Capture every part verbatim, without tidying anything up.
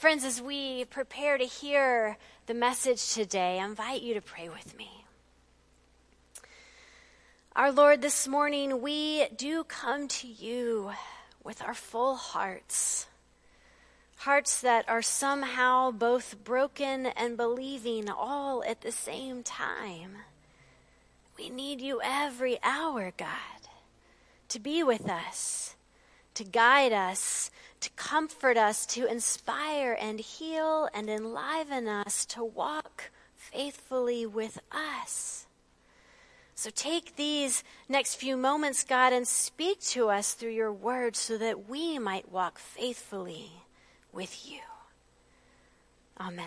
Friends, as we prepare to hear the message today, I invite you to pray with me. Our Lord, this morning we do come to you with our full hearts, hearts that are somehow both broken and believing all at the same time. We need you every hour, God, to be with us, to guide us, to comfort us, to inspire and heal and enliven us, to walk faithfully with us. So take these next few moments, God, and speak to us through your word so that we might walk faithfully with you. Amen.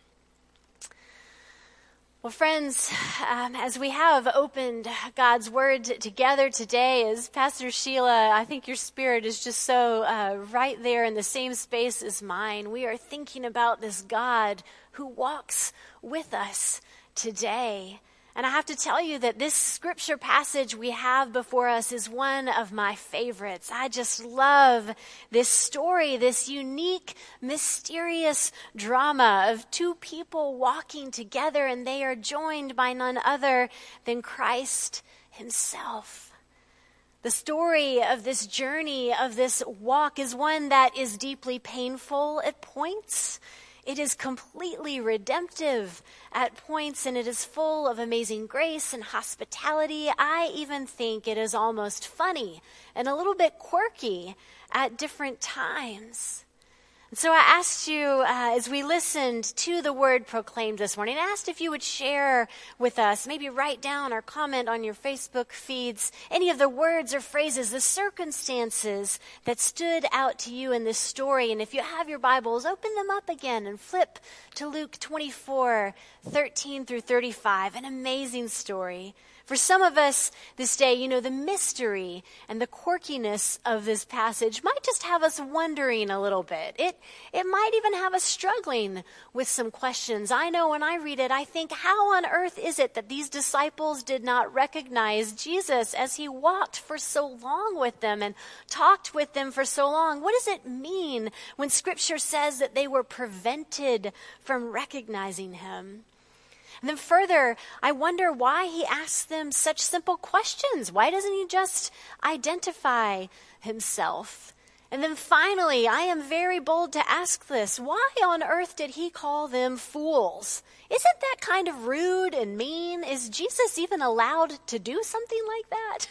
Well, friends, um, as we have opened God's word together today, as Pastor Sheila, I think your spirit is just so uh, right there in the same space as mine. We are thinking about this God who walks with us today. And I have to tell you that this scripture passage we have before us is one of my favorites. I just love this story, this unique, mysterious drama of two people walking together, and they are joined by none other than Christ himself. The story of this journey, of this walk, is one that is deeply painful at points. It is completely redemptive at points, and it is full of amazing grace and hospitality. I even think it is almost funny and a little bit quirky at different times. And so I asked you, uh, as we listened to the word proclaimed this morning, I asked if you would share with us, maybe write down or comment on your Facebook feeds, any of the words or phrases, the circumstances that stood out to you in this story. And if you have your Bibles, open them up again and flip to Luke twenty-four, thirteen through thirty-five, an amazing story. For some of us this day, you know, the mystery and the quirkiness of this passage might just have us wondering a little bit. It it might even have us struggling with some questions. I know when I read it, I think, how on earth is it that these disciples did not recognize Jesus as he walked for so long with them and talked with them for so long? What does it mean when Scripture says that they were prevented from recognizing him? And then further, I wonder why he asks them such simple questions. Why doesn't he just identify himself? And then finally, I am very bold to ask this. Why on earth did he call them fools? Isn't that kind of rude and mean? Is Jesus even allowed to do something like that?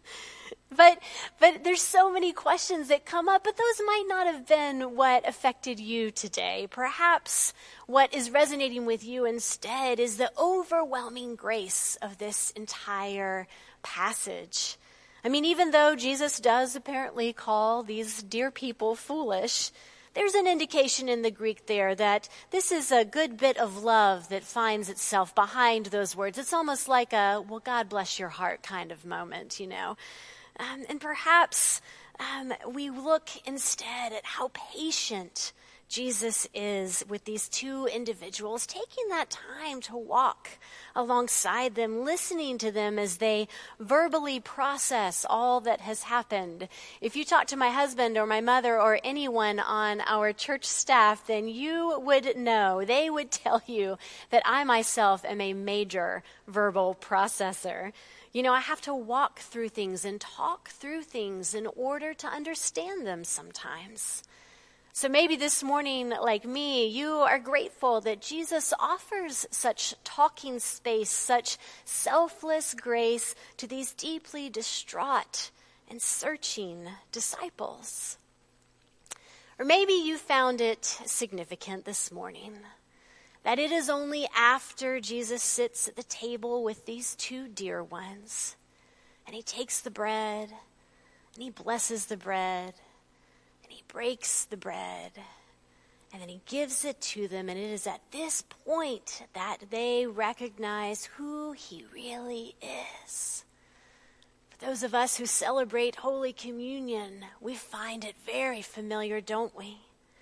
But but there's so many questions that come up, but those might not have been what affected you today. Perhaps what is resonating with you instead is the overwhelming grace of this entire passage. I mean, even though Jesus does apparently call these dear people foolish, there's an indication in the Greek there that this is a good bit of love that finds itself behind those words. It's almost like a, well, God bless your heart kind of moment, you know. Um, and perhaps um, we look instead at how patient Jesus is with these two individuals, taking that time to walk alongside them, listening to them as they verbally process all that has happened. If you talk to my husband or my mother or anyone on our church staff, then you would know, they would tell you that I myself am a major verbal processor. You know, I have to walk through things and talk through things in order to understand them sometimes. So maybe this morning, like me, you are grateful that Jesus offers such talking space, such selfless grace to these deeply distraught and searching disciples. Or maybe you found it significant this morning that it is only after Jesus sits at the table with these two dear ones, and he takes the bread, and he blesses the bread, and he breaks the bread, and then he gives it to them, and it is at this point that they recognize who he really is. For those of us who celebrate Holy Communion, we find it very familiar, don't we?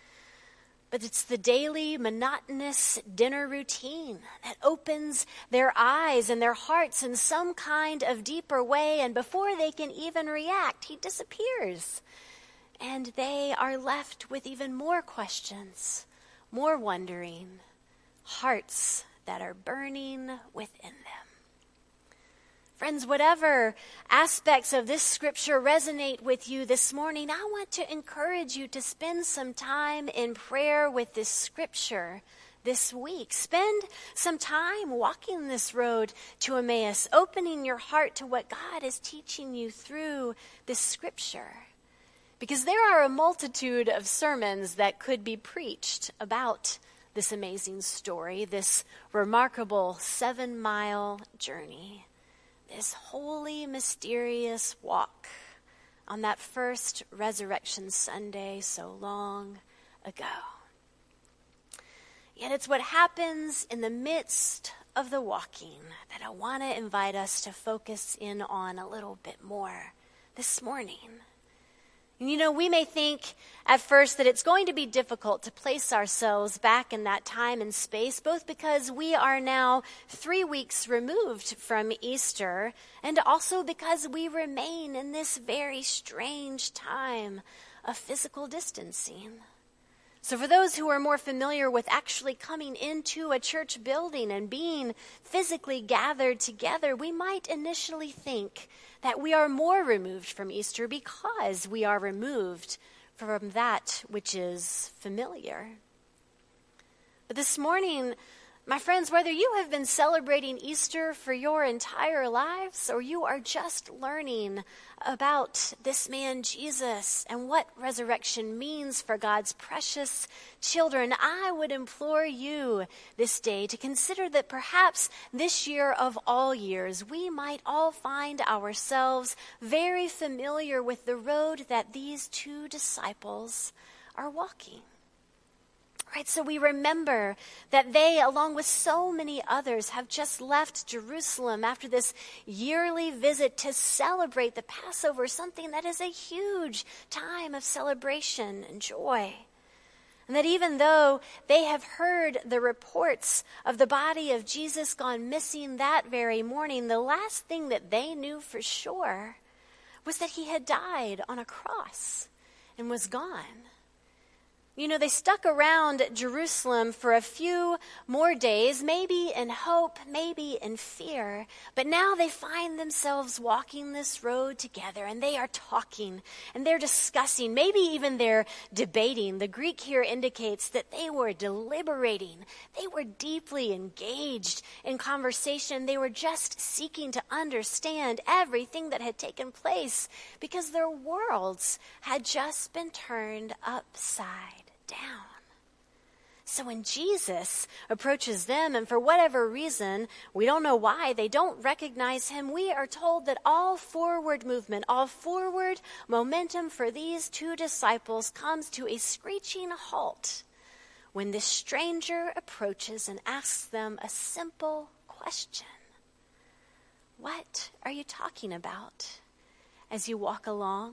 But it's the daily, monotonous dinner routine that opens their eyes and their hearts in some kind of deeper way, and before they can even react, he disappears. And they are left with even more questions. more wondering, hearts that are burning within them. Friends, whatever aspects of this scripture resonate with you this morning, I want to encourage you to spend some time in prayer with this scripture this week. Spend some time walking this road to Emmaus, opening your heart to what God is teaching you through this scripture. Because there are a multitude of sermons that could be preached about this amazing story, this remarkable seven-mile journey, this holy, mysterious walk on that first Resurrection Sunday so long ago. Yet it's what happens in the midst of the walking that I want to invite us to focus in on a little bit more this morning. And you know, we may think at first that it's going to be difficult to place ourselves back in that time and space, both because we are now three weeks removed from Easter, and also because we remain in this very strange time of physical distancing. So for those who are more familiar with actually coming into a church building and being physically gathered together, we might initially think that we are more removed from Easter because we are removed from that which is familiar. But this morning, my friends, whether you have been celebrating Easter for your entire lives or you are just learning about this man Jesus and what resurrection means for God's precious children, I would implore you this day to consider that perhaps this year of all years, we might all find ourselves very familiar with the road that these two disciples are walking. Right, so we remember that they, along with so many others, have just left Jerusalem after this yearly visit to celebrate the Passover, something that is a huge time of celebration and joy. And that even though they have heard the reports of the body of Jesus gone missing that very morning, the last thing that they knew for sure was that he had died on a cross and was gone. You know, they stuck around Jerusalem for a few more days, maybe in hope, maybe in fear. But now they find themselves walking this road together, and they are talking, and they're discussing, maybe even they're debating. The Greek here indicates that they were deliberating. They were deeply engaged in conversation. They were just seeking to understand everything that had taken place because their worlds had just been turned upside down. So when Jesus approaches them, and for whatever reason, we don't know why, they don't recognize him, we are told that all forward movement, all forward momentum for these two disciples comes to a screeching halt when this stranger approaches and asks them a simple question. What are you talking about as you walk along?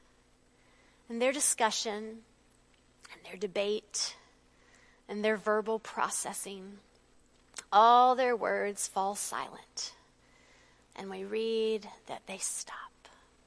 And their discussion and their debate and their verbal processing, all their words fall silent. And we read that they stop.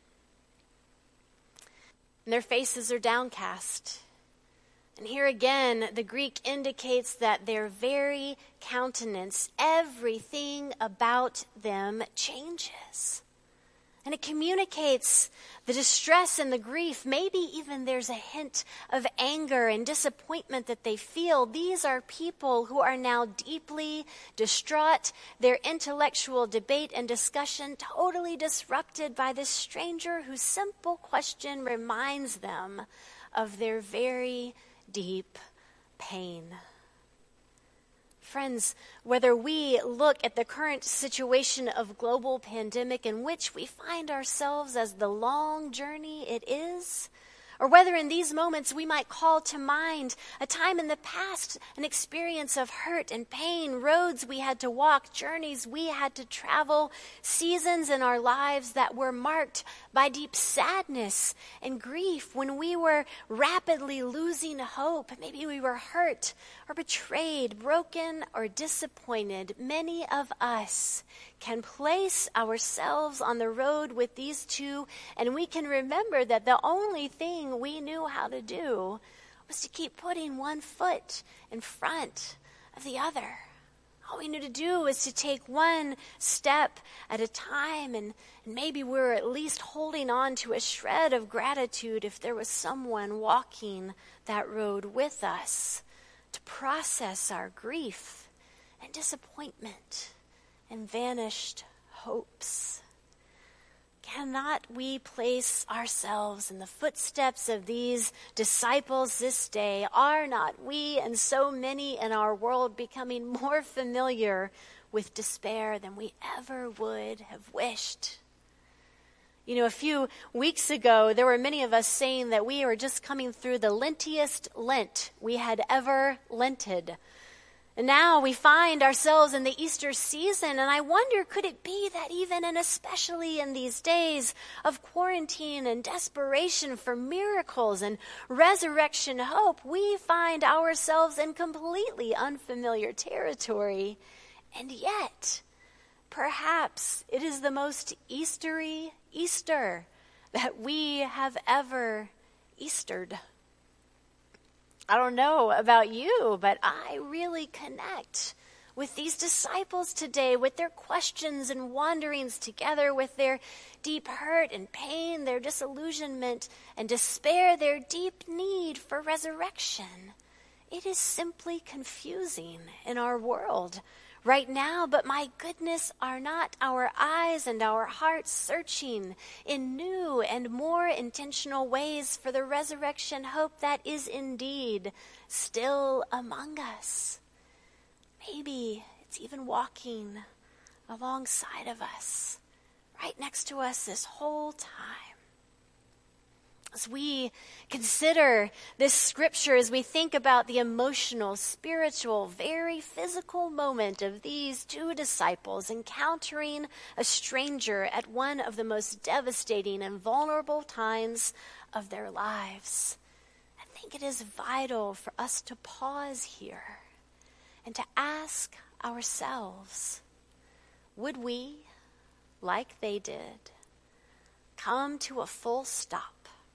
And their faces are downcast. And here again, the Greek indicates that their very countenance, everything about them changes. And it communicates the distress and the grief. Maybe even there's a hint of anger and disappointment that they feel. These are people who are now deeply distraught, their intellectual debate and discussion totally disrupted by this stranger whose simple question reminds them of their very deep pain. Friends, whether we look at the current situation of global pandemic in which we find ourselves as the long journey it is, or whether in these moments we might call to mind a time in the past, an experience of hurt and pain, roads we had to walk, journeys we had to travel, seasons in our lives that were marked by deep sadness and grief, when we were rapidly losing hope, maybe we were hurt or betrayed, broken or disappointed, many of us can place ourselves on the road with these two, and we can remember that the only thing we knew how to do was to keep putting one foot in front of the other. All we knew to do was to take one step at a time, and, and maybe we were at least holding on to a shred of gratitude if there was someone walking that road with us to process our grief and disappointment and vanished hopes. Cannot we place ourselves in the footsteps of these disciples this day? Are not we and so many in our world becoming more familiar with despair than we ever would have wished? You know, a few weeks ago, there were many of us saying that we were just coming through the Lentiest Lent we had ever lented. And now we find ourselves in the Easter season, and I wonder, could it be that even and especially in these days of quarantine and desperation for miracles and resurrection hope, we find ourselves in completely unfamiliar territory. And yet, perhaps it is the most Eastery Easter that we have ever Eastered. I don't know about you, but I really connect with these disciples today, with their questions and wanderings together, with their deep hurt and pain, their disillusionment and despair, their deep need for resurrection. It is simply confusing in our world right now, but my goodness, are not our eyes and our hearts searching in new and more intentional ways for the resurrection hope that is indeed still among us? Maybe it's even walking alongside of us, right next to us this whole time. As we consider this scripture, as we think about the emotional, spiritual, very physical moment of these two disciples encountering a stranger at one of the most devastating and vulnerable times of their lives, I think it is vital for us to pause here and to ask ourselves, would we, like they did, come to a full stop?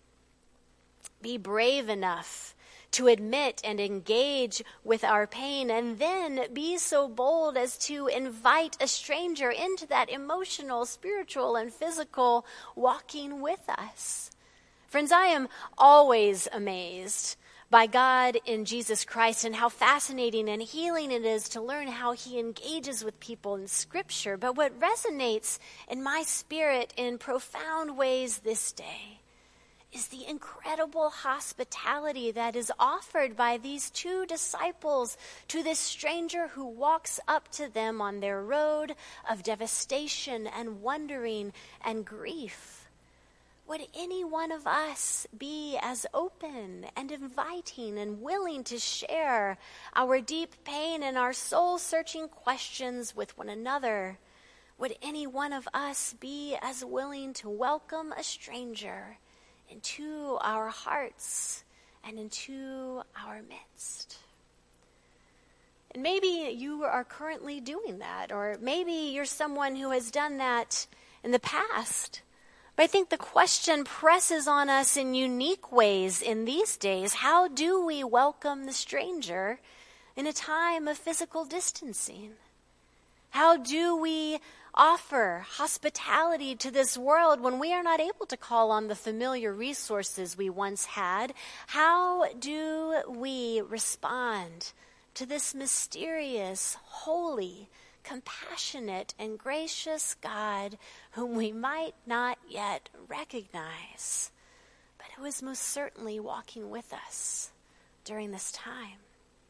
Be brave enough to admit and engage with our pain, and then be so bold as to invite a stranger into that emotional, spiritual, and physical walking with us. Friends, I am always amazed by God in Jesus Christ and how fascinating and healing it is to learn how he engages with people in Scripture. But what resonates in my spirit in profound ways this day is the incredible hospitality that is offered by these two disciples to this stranger who walks up to them on their road of devastation and wondering and grief. Would any one of us be as open and inviting and willing to share our deep pain and our soul-searching questions with one another? Would any one of us be as willing to welcome a stranger into our hearts and into our midst? And maybe you are currently doing that, or maybe you're someone who has done that in the past. But I think the question presses on us in unique ways in these days. How do we welcome the stranger in a time of physical distancing? How do we offer hospitality to this world when we are not able to call on the familiar resources we once had? How do we respond to this mysterious, holy, compassionate, and gracious God whom we might not yet recognize, but who is most certainly walking with us during this time?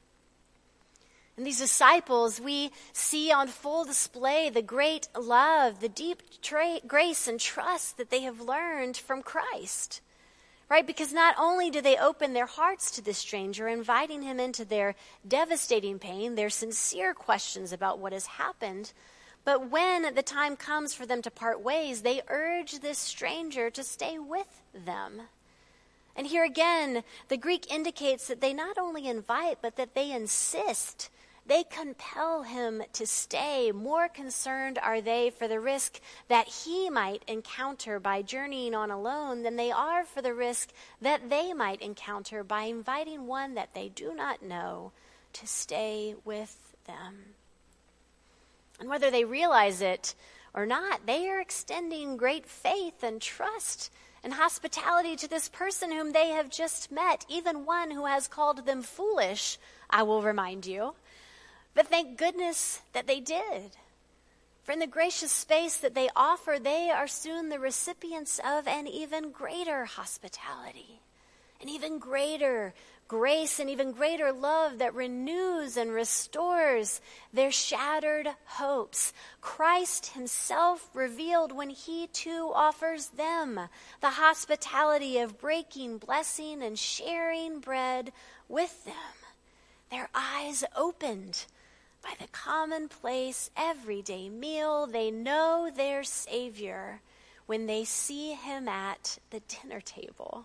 In these disciples, we see on full display the great love, the deep tra- grace and trust that they have learned from Christ, right? Because not only do they open their hearts to this stranger, inviting him into their devastating pain, their sincere questions about what has happened, but when the time comes for them to part ways, they urge this stranger to stay with them. And here again, the Greek indicates that they not only invite, but that they insist They compel him to stay. More concerned are they for the risk that he might encounter by journeying on alone than they are for the risk that they might encounter by inviting one that they do not know to stay with them. And whether they realize it or not, they are extending great faith and trust and hospitality to this person whom they have just met, even one who has called them foolish, I will remind you. But thank goodness that they did. For in the gracious space that they offer, they are soon the recipients of an even greater hospitality, an even greater grace, and even greater love that renews and restores their shattered hopes. Christ himself revealed when he too offers them the hospitality of breaking, blessing, and sharing bread with them. Their eyes opened by the commonplace, everyday meal. They know their Savior when they see him at the dinner table.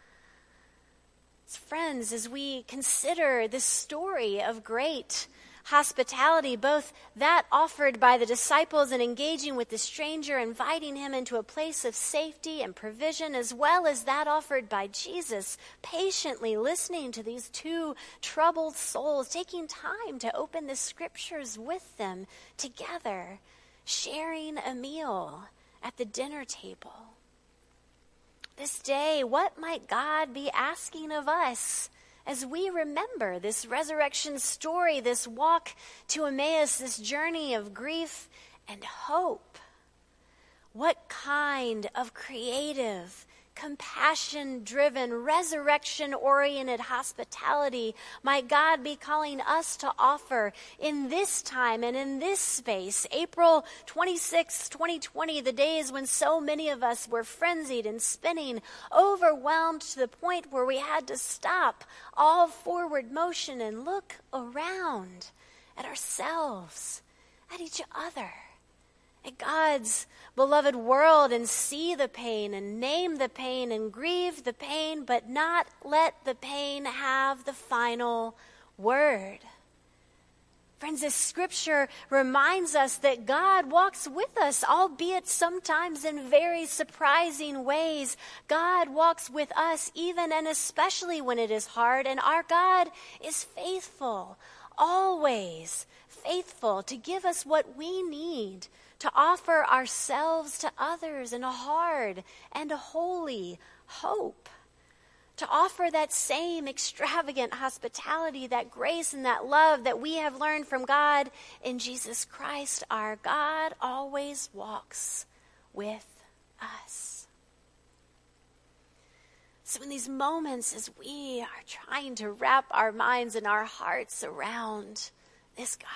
Friends, as we consider this story of great hospitality, both that offered by the disciples in engaging with the stranger, inviting him into a place of safety and provision, as well as that offered by Jesus, patiently listening to these two troubled souls, taking time to open the scriptures with them together, sharing a meal at the dinner table. This day, what might God be asking of us as we remember this resurrection story, this walk to Emmaus, this journey of grief and hope? What kind of creative, compassion-driven, resurrection-oriented hospitality might God be calling us to offer in this time and in this space? April twenty-sixth, twenty twenty, the days when so many of us were frenzied and spinning, overwhelmed to the point where we had to stop all forward motion and look around at ourselves, at each other, at God's beloved world, and see the pain and name the pain and grieve the pain, but not let the pain have the final word. Friends, this scripture reminds us that God walks with us, albeit sometimes in very surprising ways. God walks with us even and especially when it is hard, and our God is faithful, always faithful to give us what we need to offer ourselves to others in a hard and a holy hope, to offer that same extravagant hospitality, that grace and that love that we have learned from God in Jesus Christ. Our God always walks with us. So in these moments, as we are trying to wrap our minds and our hearts around this God,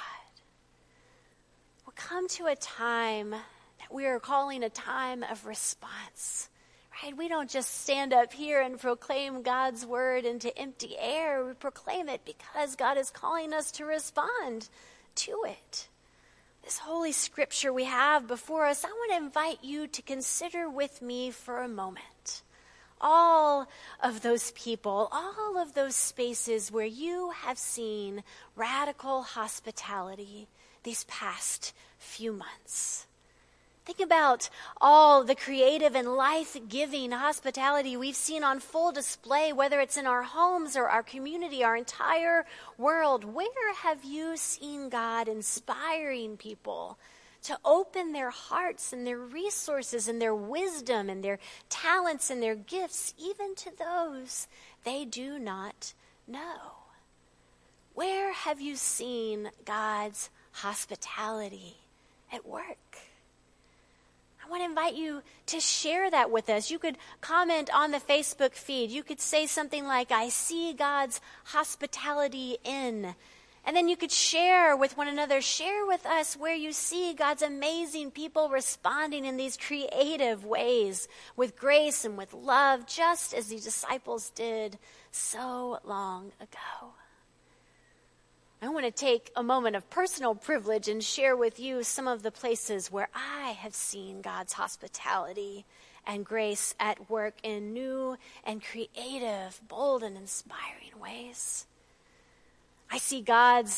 come to a time that we are calling a time of response, right? We don't just stand up here and proclaim God's word into empty air. We proclaim it because God is calling us to respond to it. This holy scripture we have before us, I want to invite you to consider with me for a moment all of those people, all of those spaces where you have seen radical hospitality these past few months. Think about all the creative and life-giving hospitality we've seen on full display, whether it's in our homes or our community, our entire world. Where have you seen God inspiring people to open their hearts and their resources and their wisdom and their talents and their gifts, even to those they do not know? Where have you seen God's hospitality at work? I want to invite you to share that with us. You could comment on the Facebook feed. You could say something like, I see God's hospitality in. And then you could share with one another, share with us where you see God's amazing people responding in these creative ways with grace and with love, just as the disciples did so long ago. I want to take a moment of personal privilege and share with you some of the places where I have seen God's hospitality and grace at work in new and creative, bold and inspiring ways. I see God's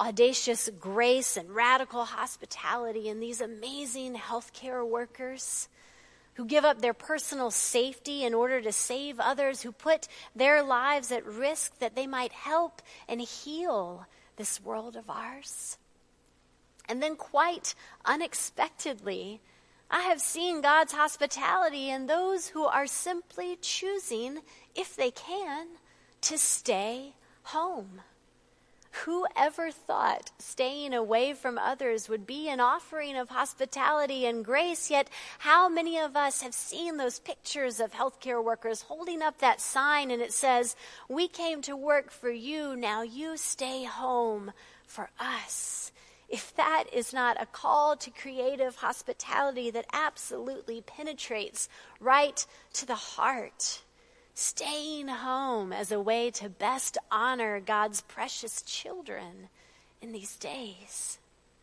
audacious grace and radical hospitality in these amazing healthcare workers who give up their personal safety in order to save others, who put their lives at risk that they might help and heal this world of ours. And then quite unexpectedly, I have seen God's hospitality in those who are simply choosing, if they can, to stay home. Who ever thought staying away from others would be an offering of hospitality and grace? Yet how many of us have seen those pictures of healthcare workers holding up that sign and it says, "We came to work for you, now you stay home for us." If that is not a call to creative hospitality that absolutely penetrates right to the heart, staying home as a way to best honor God's precious children in these days.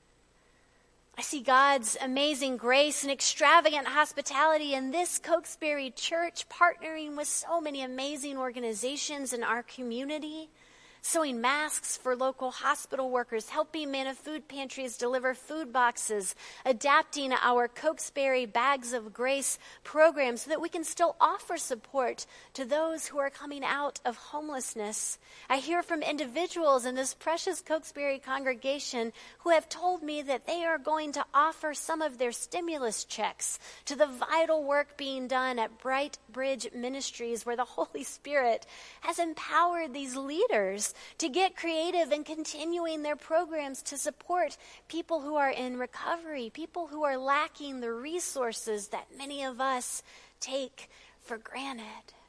I see God's amazing grace and extravagant hospitality in this Cokesbury church, partnering with so many amazing organizations in our community, sewing masks for local hospital workers, helping Manna Food Pantries deliver food boxes, adapting our Cokesbury Bags of Grace program so that we can still offer support to those who are coming out of homelessness. I hear from individuals in this precious Cokesbury congregation who have told me that they are going to offer some of their stimulus checks to the vital work being done at Bright Bridge Ministries, where the Holy Spirit has empowered these leaders to get creative in continuing their programs to support people who are in recovery, people who are lacking the resources that many of us take for granted.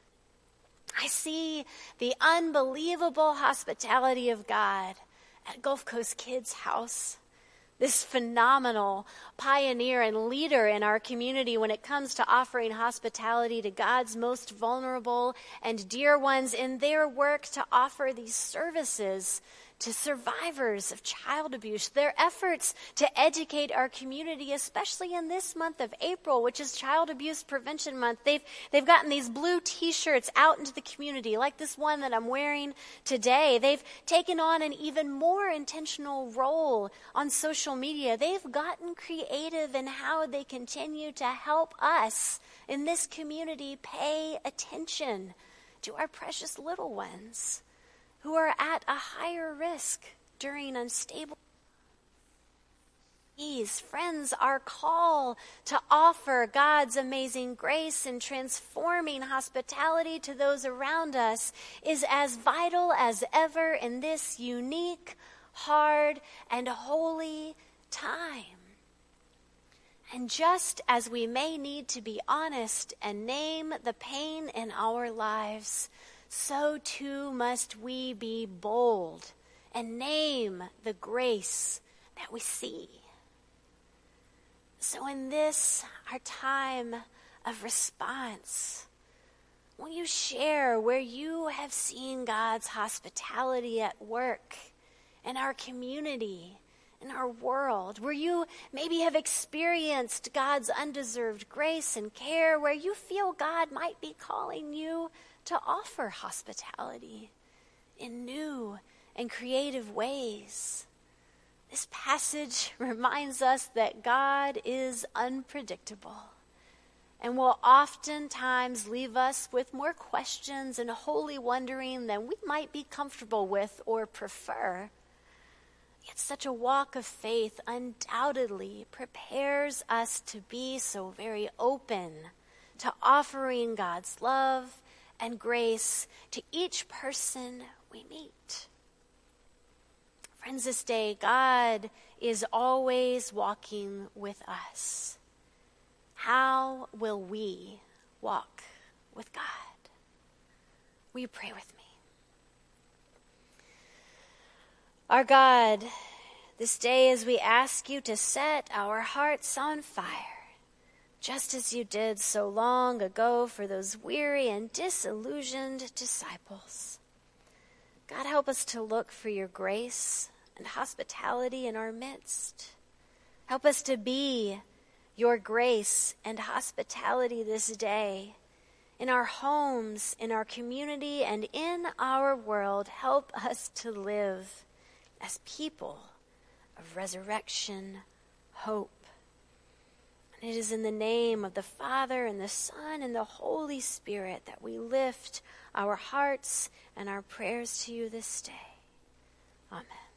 I see the unbelievable hospitality of God at Gulf Coast Kids House, this phenomenal pioneer and leader in our community when it comes to offering hospitality to God's most vulnerable and dear ones in their work to offer these services to survivors of child abuse, their efforts to educate our community, especially in this month of April, which is Child Abuse Prevention Month. They've, they've gotten these blue t-shirts out into the community, like this one that I'm wearing today. They've taken on an even more intentional role on social media. They've gotten creative in how they continue to help us in this community pay attention to our precious little ones who are at a higher risk during unstable days. Friends, our call to offer God's amazing grace and transforming hospitality to those around us is as vital as ever in this unique, hard, and holy time. And just as we may need to be honest and name the pain in our lives, so too must we be bold and name the grace that we see. So in this, our time of response, will you share where you have seen God's hospitality at work in our community, in our world, where you maybe have experienced God's undeserved grace and care, where you feel God might be calling you to offer hospitality in new and creative ways. This passage reminds us that God is unpredictable and will oftentimes leave us with more questions and holy wondering than we might be comfortable with or prefer. Yet such a walk of faith undoubtedly prepares us to be so very open to offering God's love and grace to each person we meet. Friends, this day, God is always walking with us. How will we walk with God? Will you pray with me? Our God, this day as we ask you to set our hearts on fire, just as you did so long ago for those weary and disillusioned disciples. God, help us to look for your grace and hospitality in our midst. Help us to be your grace and hospitality this day in our homes, in our community, and in our world. Help us to live as people of resurrection hope. And it is in the name of the Father and the Son and the Holy Spirit that we lift our hearts and our prayers to you this day. Amen.